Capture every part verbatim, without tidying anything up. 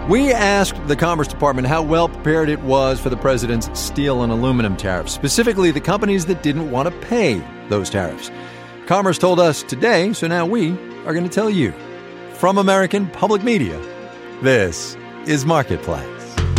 We asked the Commerce Department how well prepared it was for the president's steel and aluminum tariffs, specifically the companies that didn't want to pay those tariffs. Commerce told us today, so now we are going to tell you. From American Public Media, this is Marketplace.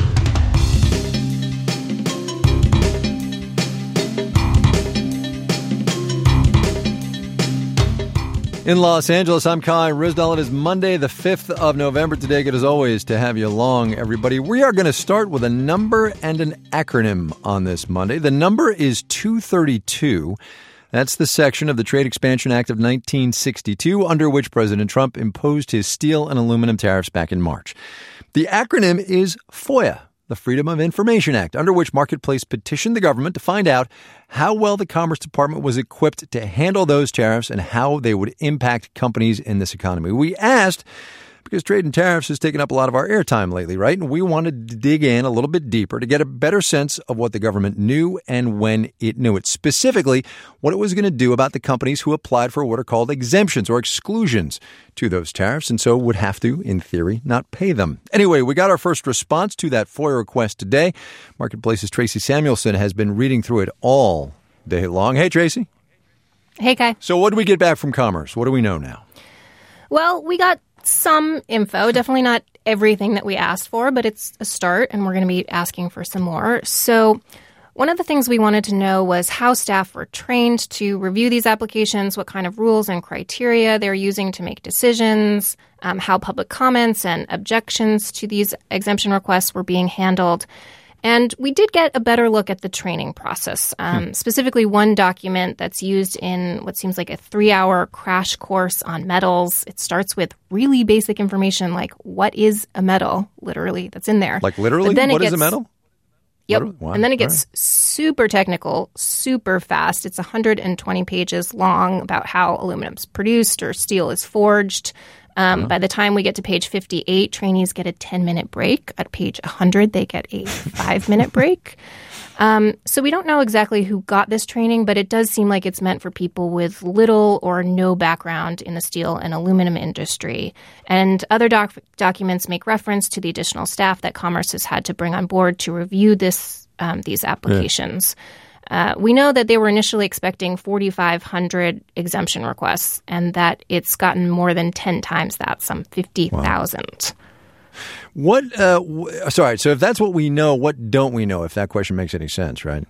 In Los Angeles, I'm Kai Ryssdal. It is Monday, the fifth of November. Today, good as always to have you along, everybody. We are going to start with a number and an acronym on this Monday. The number is two thirty-two. That's the section of the Trade Expansion Act of nineteen sixty-two, under which President Trump imposed his steel and aluminum tariffs back in March. The acronym is FOIA, the Freedom of Information Act, under which Marketplace petitioned the government to find out how well the Commerce Department was equipped to handle those tariffs and how they would impact companies in this economy. We asked because trade and tariffs has taken up a lot of our airtime lately, right? And we wanted to dig in a little bit deeper to get a better sense of what the government knew and when it knew it. Specifically, what it was going to do about the companies who applied for what are called exemptions or exclusions to those tariffs and so would have to, in theory, not pay them. Anyway, we got our first response to that FOIA request today. Marketplace's Tracy Samuelson has been reading through it all day long. Hey, Tracy. Hey, Kai. So what do we get back from Commerce? What do we know now? Well, we got some info, definitely not everything that we asked for, but it's a start, and we're going to be asking for some more. So one of the things we wanted to know was how staff were trained to review these applications, what kind of rules and criteria they're using to make decisions, um, how public comments and objections to these exemption requests were being handled. And we did get a better look at the training process, um, hmm. specifically one document that's used in what seems like a three-hour crash course on metals. It starts with really basic information like what is a metal, literally, that's in there. Like literally? What gets, is a metal? Yep. Wow. And then it gets right. super technical, super fast. It's one hundred twenty pages long about how aluminum's produced or steel is forged. Um, uh-huh. By the time we get to page fifty-eight, trainees get a ten-minute break. At page one hundred, they get a five-minute break. Um, so we don't know exactly who got this training, but it does seem like it's meant for people with little or no background in the steel and aluminum industry. And other doc- documents make reference to the additional staff that Commerce has had to bring on board to review this um, these applications. Yeah. Uh, we know that they were initially expecting forty-five hundred exemption requests and that it's gotten more than ten times that, some fifty thousand. Wow. What, uh, w- sorry, so if that's what we know, what don't we know, if that question makes any sense, right?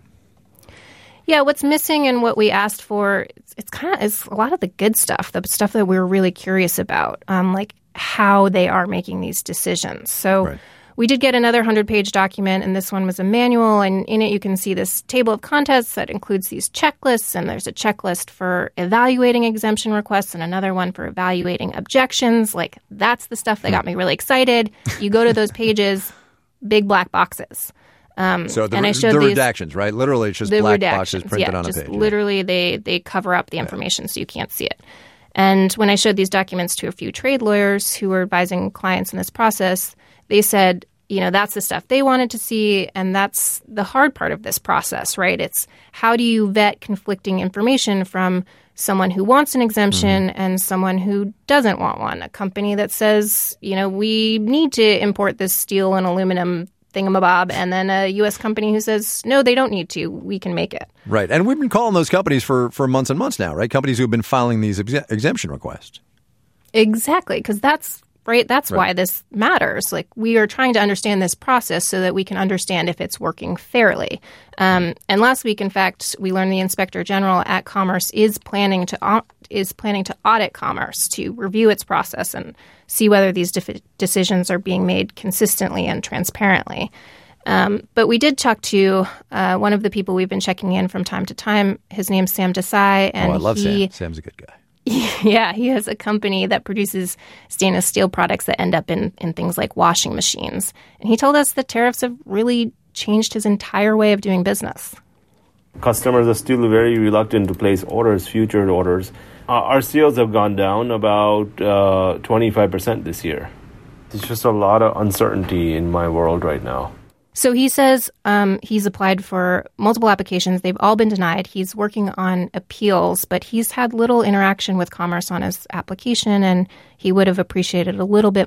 Yeah, what's missing and what we asked for, it's, it's kind of it's a lot of the good stuff, the stuff that we were really curious about, um, like how they are making these decisions. So right. We did get another one hundred-page document, and this one was a manual, and in it you can see this table of contents that includes these checklists, and there's a checklist for evaluating exemption requests and another one for evaluating objections. Like, that's the stuff that got me really excited. You go to those pages, big black boxes. Um, so the, and I showed the these, redactions, right? Literally, it's just black boxes printed yeah, on a just page. Literally, yeah. they, they cover up the information yeah. so you can't see it. And when I showed these documents to a few trade lawyers who were advising clients in this process, they said, you know, that's the stuff they wanted to see, and that's the hard part of this process, right? It's how do you vet conflicting information from someone who wants an exemption mm-hmm. and someone who doesn't want one, a company that says, you know, we need to import this steel and aluminum thingamabob, and then a U S company who says, no, they don't need to. We can make it. Right. And we've been calling those companies for, for months and months now, right? Companies who have been filing these ex- exemption requests. Exactly, because that's right. That's right. why this matters. Like, we are trying to understand this process so that we can understand if it's working fairly. Um, and last week, in fact, we learned the Inspector General at Commerce is planning to au- is planning to audit Commerce to review its process and see whether these de- decisions are being made consistently and transparently. Um, but we did talk to uh, one of the people we've been checking in from time to time. His name's Sam Desai. And oh, I love he, Sam. Sam's a good guy. Yeah, he has a company that produces stainless steel products that end up in, in things like washing machines. And he told us that tariffs have really changed his entire way of doing business. Customers are still very reluctant to place orders, future orders. Uh, our sales have gone down about uh, twenty-five percent this year. There's just a lot of uncertainty in my world right now. So he says um, he's applied for multiple applications. They've all been denied. He's working on appeals, but he's had little interaction with Commerce on his application, and he would have appreciated a little bit more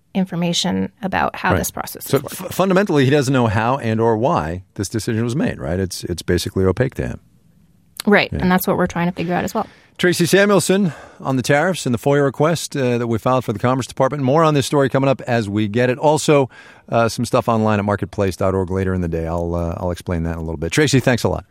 information about how right. this process so is working. F- fundamentally, he doesn't know how and or why this decision was made, right? It's it's basically opaque to him. Right, yeah. and that's what we're trying to figure out as well. Tracy Samuelson on the tariffs and the FOIA request uh, that we filed for the Commerce Department. More on this story coming up as we get it. Also, uh, some stuff online at marketplace dot org later in the day. I'll uh, I'll explain that in a little bit. Tracy, thanks a lot.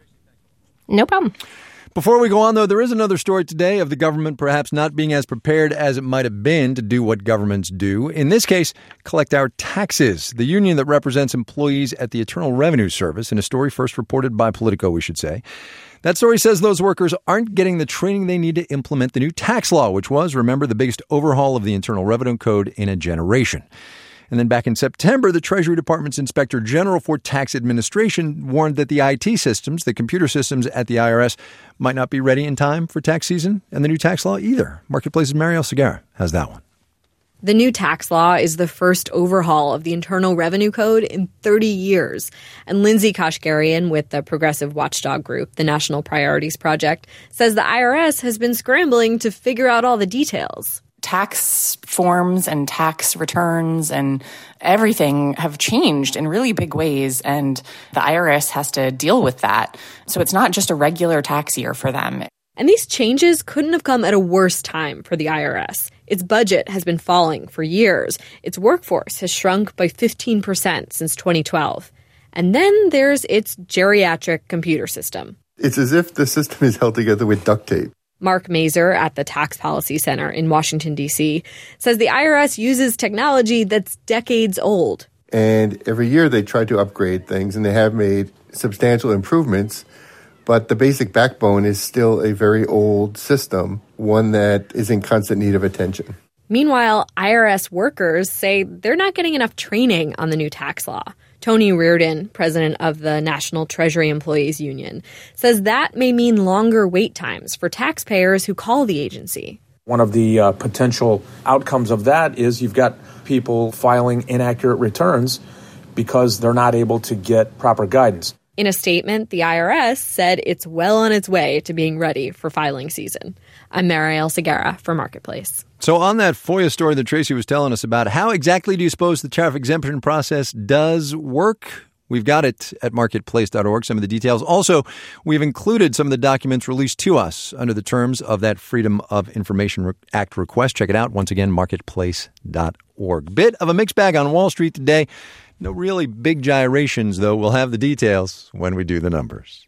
No problem. Before we go on, though, there is another story today of the government perhaps not being as prepared as it might have been to do what governments do. In this case, collect our taxes. The union that represents employees at the Internal Revenue Service, in a story first reported by Politico, we should say. That story says those workers aren't getting the training they need to implement the new tax law, which was, remember, the biggest overhaul of the Internal Revenue Code in a generation. And then back in September, the Treasury Department's Inspector General for Tax Administration warned that the I T systems, the computer systems at the I R S, might not be ready in time for tax season and the new tax law either. Marketplace's Marielle Segarra has that one. The new tax law is the first overhaul of the Internal Revenue Code in thirty years. And Lindsay Kashgarian with the progressive watchdog group, the National Priorities Project, says the I R S has been scrambling to figure out all the details. Tax forms and tax returns and everything have changed in really big ways, and the I R S has to deal with that. So it's not just a regular tax year for them. And these changes couldn't have come at a worse time for the I R S. Its budget has been falling for years. Its workforce has shrunk by fifteen percent since twenty twelve. And then there's its geriatric computer system. It's as if the system is held together with duct tape. Mark Mazur at the Tax Policy Center in Washington, D C, says the I R S uses technology that's decades old. And every year they try to upgrade things, and they have made substantial improvements. But the basic backbone is still a very old system, one that is in constant need of attention. Meanwhile, I R S workers say they're not getting enough training on the new tax law. Tony Reardon, president of the National Treasury Employees Union, says that may mean longer wait times for taxpayers who call the agency. One of the uh, potential outcomes of that is you've got people filing inaccurate returns because they're not able to get proper guidance. In a statement, the I R S said it's well on its way to being ready for filing season. I'm Marielle Segarra for Marketplace. So on that FOIA story that Tracy was telling us about, how exactly do you suppose the tariff exemption process does work? We've got it at marketplace dot org, some of the details. Also, we've included some of the documents released to us under the terms of that Freedom of Information Act request. Check it out. Once again, marketplace dot org. Bit of a mixed bag on Wall Street today. No really big gyrations, though. We'll have the details when we do the numbers.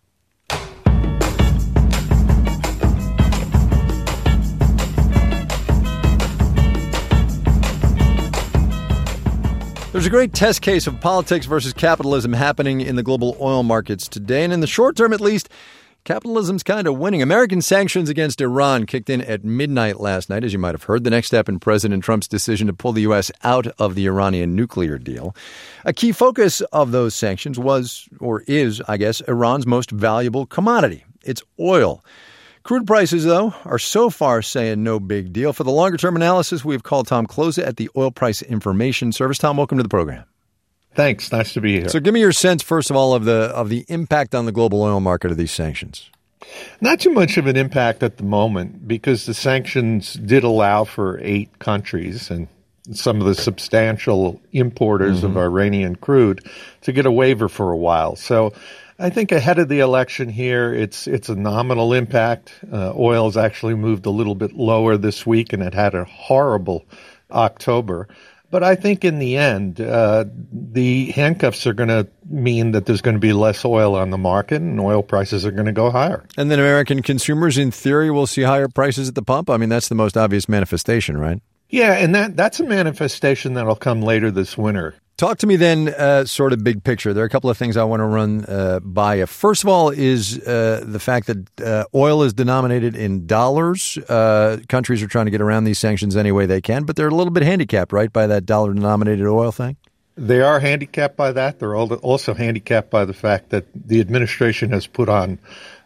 There's a great test case of politics versus capitalism happening in the global oil markets today. And in the short term, at least, capitalism's kind of winning. American sanctions against Iran kicked in at midnight last night, as you might have heard, the next step in President Trump's decision to pull the U S out of the Iranian nuclear deal. A key focus of those sanctions was, or is, I guess, Iran's most valuable commodity, its oil. Crude prices, though, are so far saying no big deal. For the longer-term analysis, we've called Tom Kloza at the Oil Price Information Service. Tom, welcome to the program. Thanks. Nice to be here. So give me your sense, first of all, of the of the impact on the global oil market of these sanctions. Not too much of an impact at the moment because the sanctions did allow for eight countries and some of the substantial importers mm-hmm. of Iranian crude to get a waiver for a while. So I think ahead of the election here, it's it's a nominal impact. Uh, oil's actually moved a little bit lower this week, and it had a horrible October. But I think in the end, uh, the handcuffs are going to mean that there's going to be less oil on the market and oil prices are going to go higher. And then American consumers, in theory, will see higher prices at the pump. I mean, that's the most obvious manifestation, right? Yeah, and that that's a manifestation that'll come later this winter. Talk to me then, uh, sort of big picture. There are a couple of things I want to run uh, by you. First of all is uh, the fact that uh, oil is denominated in dollars. Uh, countries are trying to get around these sanctions any way they can, but they're a little bit handicapped, right, by that dollar-denominated oil thing? They are handicapped by that. They're also handicapped by the fact that the administration has put on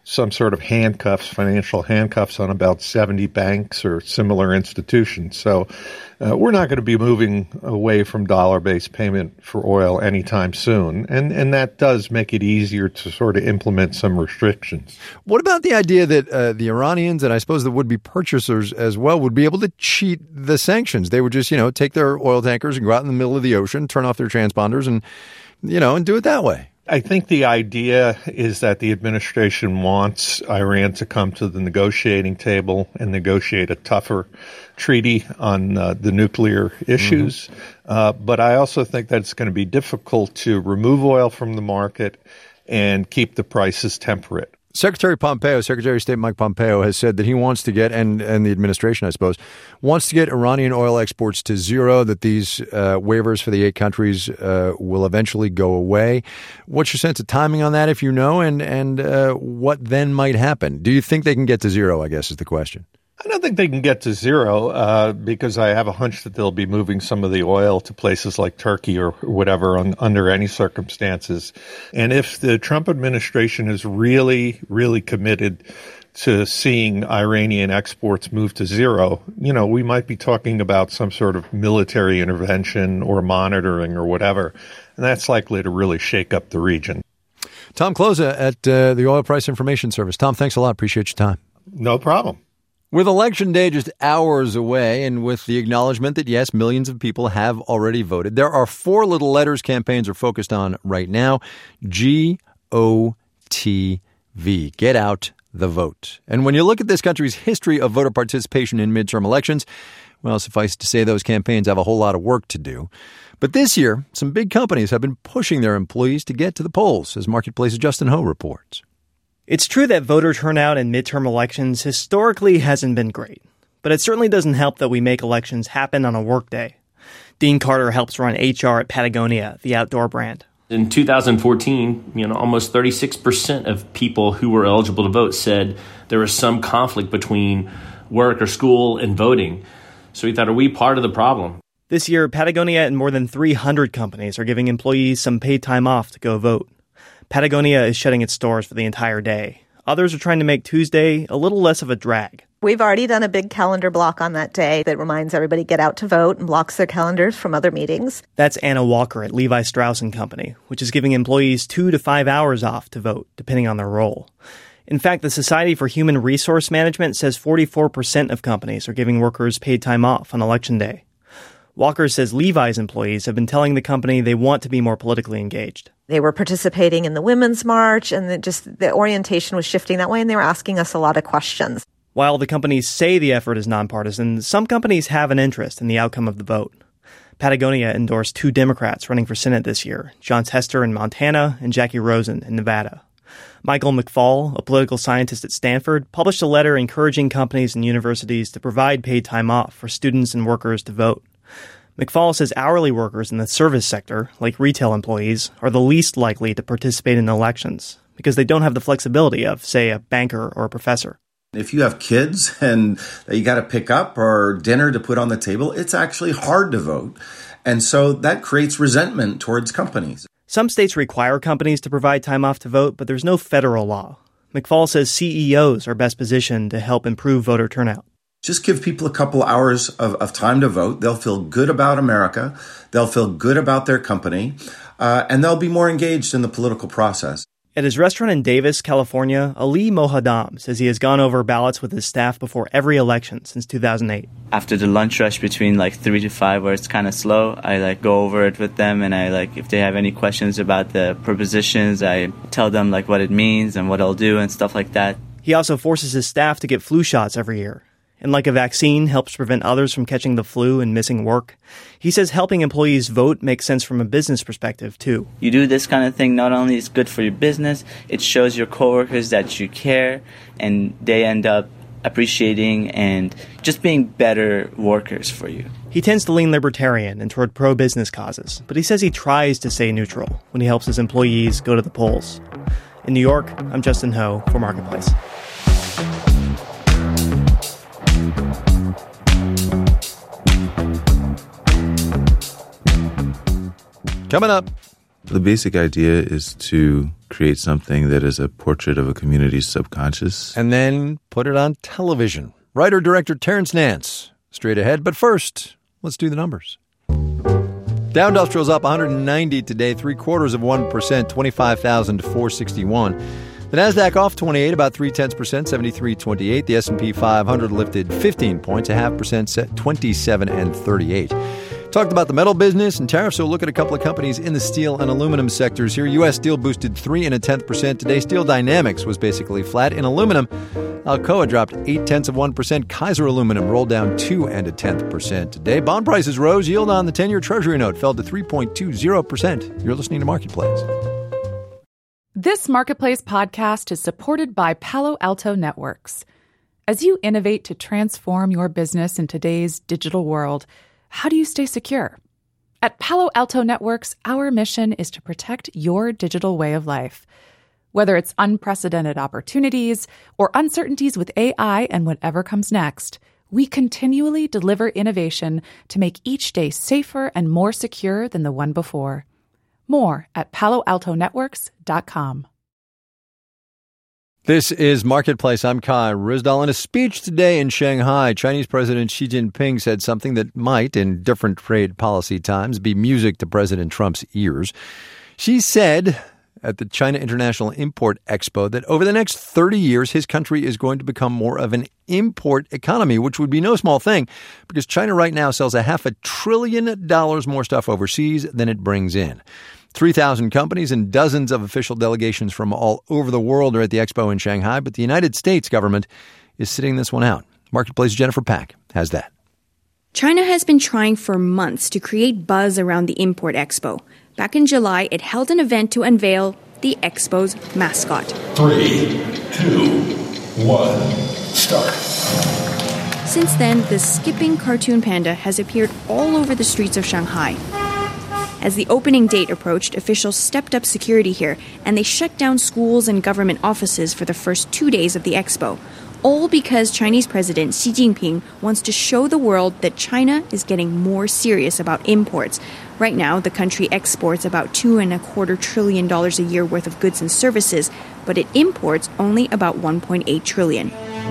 some sort of handcuffs, financial handcuffs on about seventy banks or similar institutions. So uh, we're not going to be moving away from dollar-based payment for oil anytime soon. And, and that does make it easier to sort of implement some restrictions. What about the idea that uh, the Iranians, and I suppose the would-be purchasers as well, would be able to cheat the sanctions? They would just, you know, take their oil tankers and go out in the middle of the ocean, turn off their transponders and, you know, and do it that way. I think the idea is that the administration wants Iran to come to the negotiating table and negotiate a tougher treaty on uh, the nuclear issues. Mm-hmm. Uh, but I also think that it's going to be difficult to remove oil from the market and keep the prices temperate. Secretary Pompeo, Secretary of State Mike Pompeo, has said that he wants to get, and, and the administration, I suppose, wants to get Iranian oil exports to zero, that these uh, waivers for the eight countries uh, will eventually go away. What's your sense of timing on that, if you know, and, and uh, what then might happen? Do you think they can get to zero, I guess, is the question. I don't think they can get to zero uh, because I have a hunch that they'll be moving some of the oil to places like Turkey or whatever on, under any circumstances. And if the Trump administration is really, really committed to seeing Iranian exports move to zero, you know, we might be talking about some sort of military intervention or monitoring or whatever. And that's likely to really shake up the region. Tom Kloza at uh, the Oil Price Information Service. Tom, thanks a lot. Appreciate your time. No problem. With Election Day just hours away, and with the acknowledgement that, yes, millions of people have already voted, there are four little letters campaigns are focused on right now. G O T V. Get out the vote. And when you look at this country's history of voter participation in midterm elections, well, suffice to say those campaigns have a whole lot of work to do. But this year, some big companies have been pushing their employees to get to the polls, as Marketplace's Justin Ho reports. It's true that voter turnout in midterm elections historically hasn't been great, but it certainly doesn't help that we make elections happen on a workday. Dean Carter helps run H R at Patagonia, the outdoor brand. In two thousand fourteen, you know, almost thirty-six percent of people who were eligible to vote said there was some conflict between work or school and voting. So we thought, are we part of the problem? This year, Patagonia and more than three hundred companies are giving employees some paid time off to go vote. Patagonia is shutting its stores for the entire day. Others are trying to make Tuesday a little less of a drag. We've already done a big calendar block on that day that reminds everybody get out to vote and blocks their calendars from other meetings. That's Anna Walker at Levi Strauss and Company, which is giving employees two to five hours off to vote, depending on their role. In fact, the Society for Human Resource Management says forty-four percent of companies are giving workers paid time off on Election Day. Walker says Levi's employees have been telling the company they want to be more politically engaged. They were participating in the Women's March, and the, just the orientation was shifting that way, and they were asking us a lot of questions. While the companies say the effort is nonpartisan, some companies have an interest in the outcome of the vote. Patagonia endorsed two Democrats running for Senate this year, John Tester in Montana and Jackie Rosen in Nevada. Michael McFaul, a political scientist at Stanford, published a letter encouraging companies and universities to provide paid time off for students and workers to vote. McFaul says hourly workers in the service sector, like retail employees, are the least likely to participate in elections because they don't have the flexibility of, say, a banker or a professor. If you have kids and you got to pick up or dinner to put on the table, it's actually hard to vote. And so that creates resentment towards companies. Some states require companies to provide time off to vote, but there's no federal law. McFaul says C E Os are best positioned to help improve voter turnout. Just give people a couple hours of, of time to vote. They'll feel good about America. They'll feel good about their company, uh, and they'll be more engaged in the political process. At his restaurant in Davis, California, Ali Mohadam says he has gone over ballots with his staff before every election since two thousand eight. After the lunch rush between like three to five, where it's kind of slow, I like go over it with them, and I like if they have any questions about the propositions, I tell them like what it means and what I'll do and stuff like that. He also forces his staff to get flu shots every year. And like a vaccine helps prevent others from catching the flu and missing work, he says helping employees vote makes sense from a business perspective, too. You do this kind of thing, not only is good for your business, it shows your coworkers that you care, and they end up appreciating and just being better workers for you. He tends to lean libertarian and toward pro-business causes, but he says he tries to stay neutral when he helps his employees go to the polls. In New York, I'm Justin Ho for Marketplace. Coming up, The basic idea is to create something that is a portrait of a community's subconscious. And then put it on television. Writer-director Terrence Nance. Straight ahead, but first, let's do the numbers. Dow Industrial's up one hundred ninety today, three quarters of one percent, twenty-five thousand four hundred sixty-one. The Nasdaq off twenty-eight, about three tenths percent, seventy-three twenty-eight. The S and P five hundred lifted fifteen points, a half percent, set twenty-seven and thirty-eight. Talked about the metal business and tariffs, so we'll look at a couple of companies in the steel and aluminum sectors here. U S. Steel boosted three and a tenth percent today. Steel Dynamics was basically flat. In aluminum, Alcoa dropped eight tenths of one percent. Kaiser Aluminum rolled down two and a tenth percent today. Bond prices rose. Yield on the ten-year Treasury note fell to three point two zero percent. You're listening to Marketplace. This Marketplace podcast is supported by Palo Alto Networks. As you innovate to transform your business in today's digital world, how do you stay secure? At Palo Alto Networks, our mission is to protect your digital way of life. Whether it's unprecedented opportunities or uncertainties with A I and whatever comes next, we continually deliver innovation to make each day safer and more secure than the one before. More at palo alto networks dot com. This is Marketplace. I'm Kai Ryssdal. In a speech today in Shanghai, Chinese President Xi Jinping said something that might, in different trade policy times, be music to President Trump's ears. She said at the China International Import Expo that over the next thirty years, his country is going to become more of an import economy, which would be no small thing because China right now sells a half a trillion dollars more stuff overseas than it brings in. three thousand companies and dozens of official delegations from all over the world are at the expo in Shanghai, but the United States government is sitting this one out. Marketplace Jennifer Pack has that. China has been trying for months to create buzz around the Import Expo. Back in July, it held an event to unveil the Expo's mascot. Three, two, one, start. Since then, the skipping cartoon panda has appeared all over the streets of Shanghai. As the opening date approached, officials stepped up security here, and they shut down schools and government offices for the first two days of the expo. All because Chinese President Xi Jinping wants to show the world that China is getting more serious about imports. Right now, the country exports about two and a quarter trillion dollars a year worth of goods and services, but it imports only about one point eight trillion.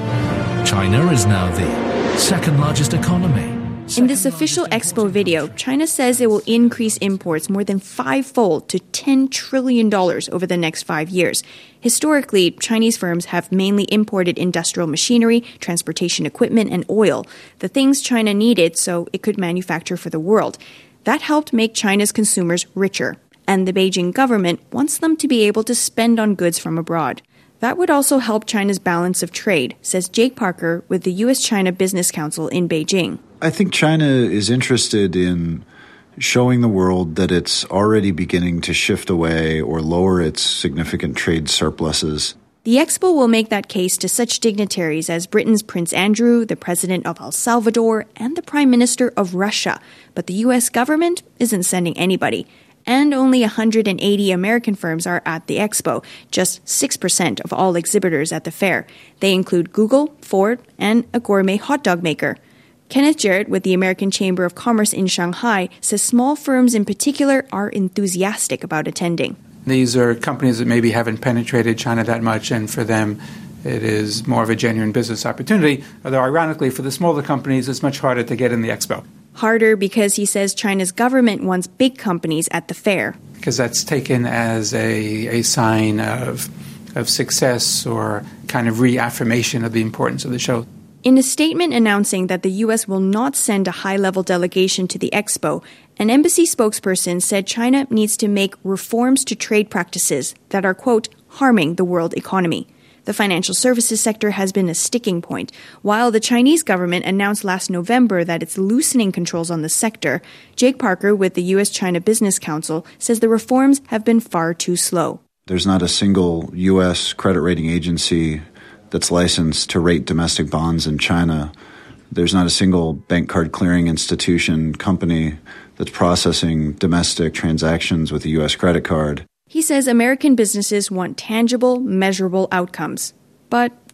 China is now the second largest economy. In this official expo video, China says it will increase imports more than fivefold to ten trillion dollars over the next five years. Historically, Chinese firms have mainly imported industrial machinery, transportation equipment, and oil, the things China needed so it could manufacture for the world. That helped make China's consumers richer, and the Beijing government wants them to be able to spend on goods from abroad. That would also help China's balance of trade, says Jake Parker with the U S China Business Council in Beijing. I think China is interested in showing the world that it's already beginning to shift away or lower its significant trade surpluses. The expo will make that case to such dignitaries as Britain's Prince Andrew, the president of El Salvador, and the prime minister of Russia. But the U S government isn't sending anybody. And only one hundred eighty American firms are at the expo, just six percent of all exhibitors at the fair. They include Google, Ford, and a gourmet hot dog maker. Kenneth Jarrett with the American Chamber of Commerce in Shanghai says small firms in particular are enthusiastic about attending. These are companies that maybe haven't penetrated China that much, and for them it is more of a genuine business opportunity, although ironically for the smaller companies it's much harder to get in the expo. Harder because he says China's government wants big companies at the fair. Because that's taken as a, a sign of, of success or kind of reaffirmation of the importance of the show. In a statement announcing that the U S will not send a high-level delegation to the expo, an embassy spokesperson said China needs to make reforms to trade practices that are, quote, harming the world economy. The financial services sector has been a sticking point. While the Chinese government announced last November that it's loosening controls on the sector, Jake Parker with the U S China Business Council says the reforms have been far too slow. There's not a single U S credit rating agency that's licensed to rate domestic bonds in China. There's not a single bank card clearing institution company that's processing domestic transactions with a U S credit card. He says American businesses want tangible, measurable outcomes. But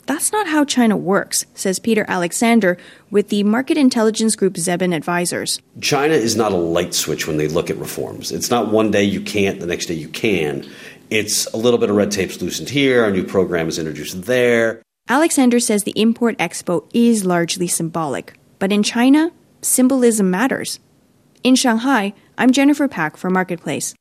that's not how China works, says Peter Alexander with the market intelligence group Zebin Advisors. China is not a light switch when they look at reforms. It's not one day you can't, the next day you can. It's a little bit of red tape's loosened here, a new program is introduced there. Alexander says the Import Expo is largely symbolic. But in China, symbolism matters. In Shanghai, I'm Jennifer Pack for Marketplace.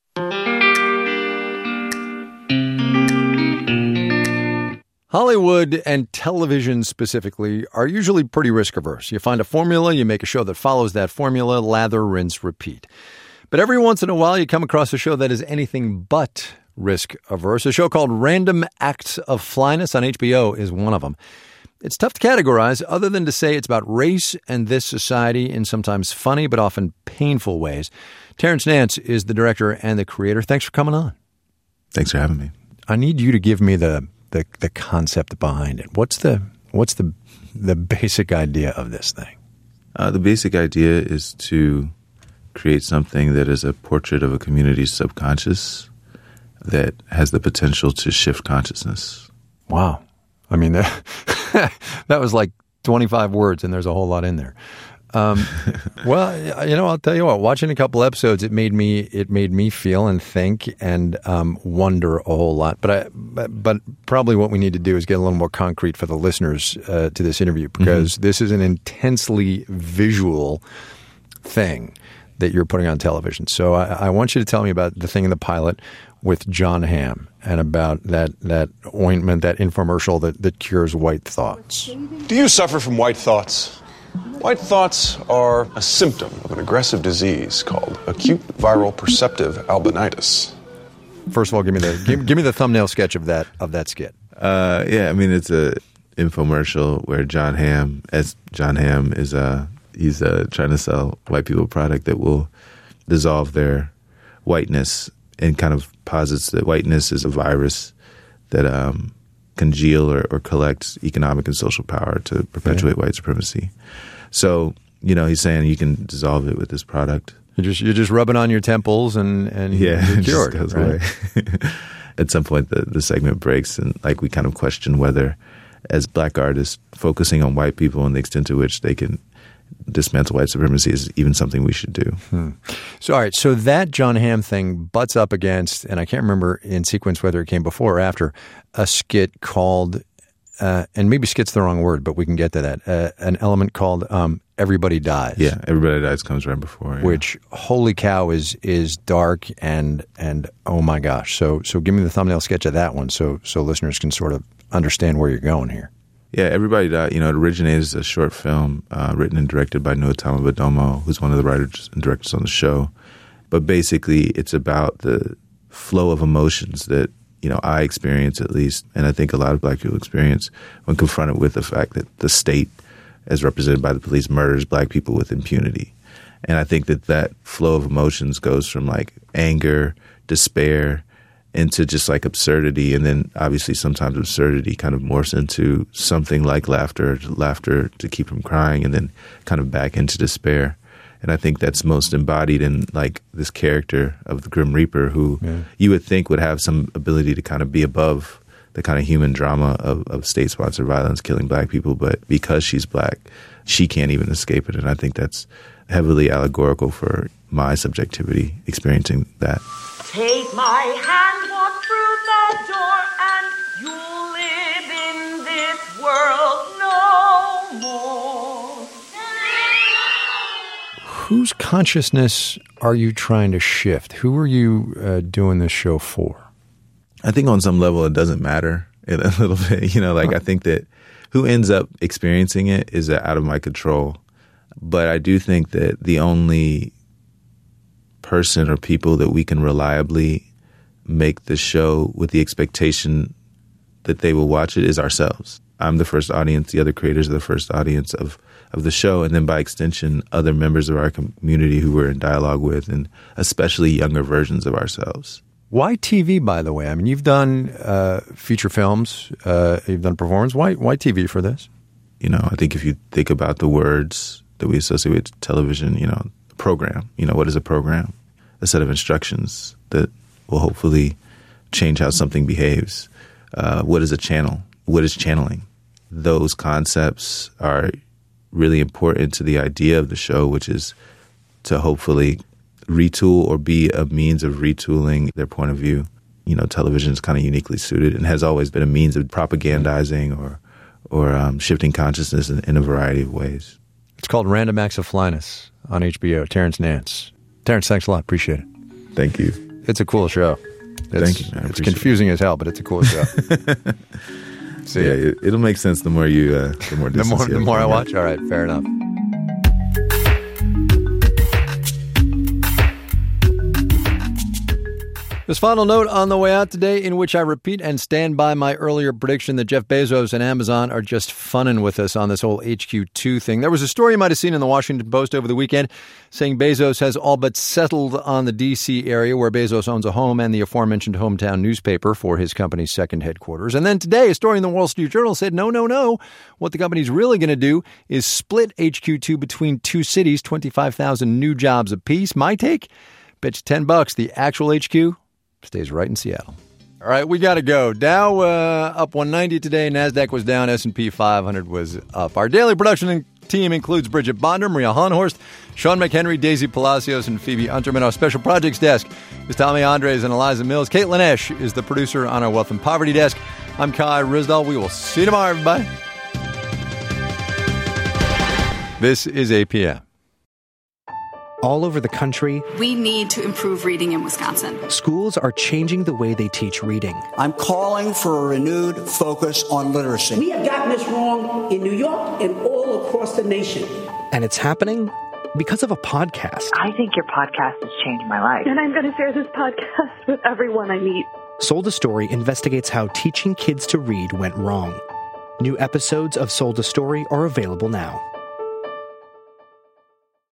Hollywood and television specifically are usually pretty risk-averse. You find a formula, you make a show that follows that formula, lather, rinse, repeat. But every once in a while, you come across a show that is anything but risk-averse. A show called Random Acts of Flyness on H B O is one of them. It's tough to categorize other than to say it's about race and this society in sometimes funny but often painful ways. Terrence Nance is the director and the creator. Thanks for coming on. Thanks for having me. I need you to give me the the, the concept behind it. What's the what's the the basic idea of this thing? Uh, the basic idea is to create something that is a portrait of a community's subconscious that has the potential to shift consciousness. Wow. I mean, that, that was like twenty-five words, and there's a whole lot in there. Um, well, you know, I'll tell you what. Watching a couple episodes, it made me it made me feel and think and um, wonder a whole lot. But I, but, but probably what we need to do is get a little more concrete for the listeners uh, to this interview, because mm-hmm. this is an intensely visual thing that you're putting on television. So I, I want you to tell me about the thing in the pilot with Jon Hamm and about that that ointment, that infomercial that, that cures white thoughts. Do you suffer from white thoughts? White thoughts are a symptom of an aggressive disease called acute viral perceptive albinitis. First of all, give me the give, give me the thumbnail sketch of that of that skit. Uh, yeah, I mean, it's a infomercial where Jon Hamm, as Jon Hamm is uh, he's uh, trying to sell white people a product that will dissolve their whiteness, and kind of posits that whiteness is a virus that um, congeal or, or collect economic and social power to perpetuate yeah. white supremacy. So, you know, he's saying you can dissolve it with this product. You're just you're just rubbing on your temples and, and yeah, you're it cured. Just goes right? away. At some point, the, the segment breaks, and like we kind of question whether, as black artists, focusing on white people and the extent to which they can dismantle white supremacy is even something we should do. Hmm. So, all right. So that Jon Hamm thing butts up against, and I can't remember in sequence whether it came before or after, a skit called, uh, and maybe skit's the wrong word, but we can get to that, uh, an element called um, Everybody Dies. Yeah, Everybody Dies comes right before. Yeah. Which, holy cow, is is dark and and oh my gosh. So so give me the thumbnail sketch of that one so so listeners can sort of understand where you're going here. Yeah, Everybody Died. You know, it originated as a short film uh, written and directed by Nuotama Badomo, who's one of the writers and directors on the show. But basically, it's about the flow of emotions that, you know, I experience at least, and I think a lot of black people experience when confronted with the fact that the state, as represented by the police, murders black people with impunity. And I think that that flow of emotions goes from like anger, despair, into just like absurdity, and then obviously sometimes absurdity kind of morphs into something like laughter, laughter to keep from crying, and then kind of back into despair. And I think that's most embodied in like this character of the Grim Reaper, who yeah. you would think would have some ability to kind of be above the kind of human drama of, of state-sponsored violence killing black people, but because she's black, she can't even escape it. And I think that's heavily allegorical for my subjectivity experiencing that. Take my hand, walk through the door, and you'll live in this world no more. Whose consciousness are you trying to shift? Who are you uh, doing this show for? I think on some level it doesn't matter a little bit. You know, like I think that who ends up experiencing it is out of my control. But I do think that the only person or people that we can reliably make the show with the expectation that they will watch it is ourselves. I'm the first audience. The other creators are the first audience of, of the show. And then by extension, other members of our community who we're in dialogue with, and especially younger versions of ourselves. Why T V, by the way? I mean, you've done uh, feature films, uh, you've done performance. Why, why T V for this? You know, I think if you think about the words that we associate with television, you know, program, you know, what is a program? A set of instructions that will hopefully change how something behaves. Uh, what is a channel? what is channeling? Those concepts are really important to the idea of the show, which is to hopefully retool or be a means of retooling their point of view. You know, television is kind of uniquely suited and has always been a means of propagandizing or or um, shifting consciousness in, in a variety of ways. It's called Random Acts of Flyness on H B O. Terrence Nance. Terrence, thanks a lot. Appreciate it. Thank you. It's a cool show. It's, Thank you. Man. It's confusing it. as hell, but it's a cool show. So yeah, it, it'll make sense the more you, uh, the more the more, the more I watch. All right, fair enough. This final note on the way out today, in which I repeat and stand by my earlier prediction that Jeff Bezos and Amazon are just funning with us on this whole H Q two thing. There was a story you might have seen in the Washington Post over the weekend saying Bezos has all but settled on the D C area where Bezos owns a home and the aforementioned hometown newspaper for his company's second headquarters. And then today, a story in the Wall Street Journal said, no, no, no. What the company's really going to do is split H Q two between two cities, twenty-five thousand new jobs apiece. My take? Bet you ten bucks the actual H Q stays right in Seattle. All right, we got to go. Dow uh, up one ninety today. NASDAQ was down. S and P five hundred was up. Our daily production team includes Bridget Bonder, Maria Honhorst, Sean McHenry, Daisy Palacios, and Phoebe Unterman. Our special projects desk is Tommy Andres and Eliza Mills. Caitlin Esch is the producer on our Wealth and Poverty desk. I'm Kai Ryssdal. We will see you tomorrow, everybody. This is A P M. All over the country, we need to improve reading in Wisconsin. Schools are changing the way they teach reading. I'm calling for a renewed focus on literacy. We have gotten this wrong in New York and all across the nation. And it's happening because of a podcast. I think your podcast has changed my life. And I'm going to share this podcast with everyone I meet. Sold a Story investigates how teaching kids to read went wrong. New episodes of Sold a Story are available now.